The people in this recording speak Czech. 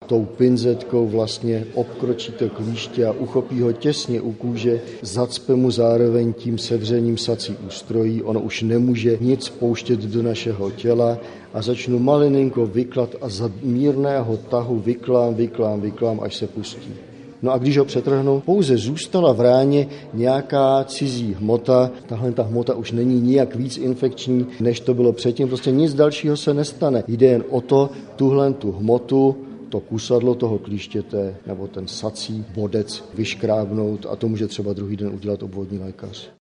tou pinzetkou vlastně obkročí to klíště a uchopí ho těsně u kůže, zacpe mu zároveň tím sedřením sací ústrojí, ono už nemůže nic pouštět do našeho těla a začnu malinko vyklat a za mírného tahu vyklám, až se pustí. No a když ho přetrhnu, pouze zůstala v ráně nějaká cizí hmota. Tahle ta hmota už není nijak víc infekční, než to bylo předtím. Prostě nic dalšího se nestane. Jde jen o to, tu hmotu, to kusadlo toho klíštěte nebo ten sací bodec vyškrábnout a to může třeba druhý den udělat obvodní lékař.